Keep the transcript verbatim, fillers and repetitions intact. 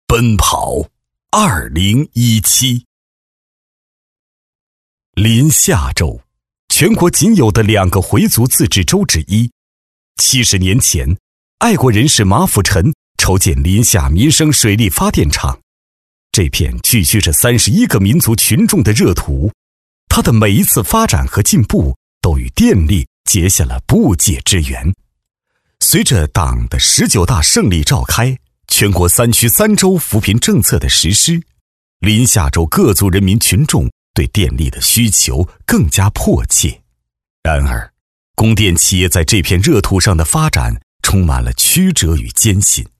奔跑二零一七。临夏州，全国仅有的两个回族自治州之一。七十年前，爱国人士马辅臣筹建临夏民生水利发电厂，这片聚居着三十一个民族群众的热土，它的每一次发展和进步都与电力结下了不解之缘。随着党的十九大胜利召开，全国三区三州扶贫政策的实施，临夏州各族人民群众对电力的需求更加迫切。然而，供电企业在这片热土上的发展充满了曲折与艰辛。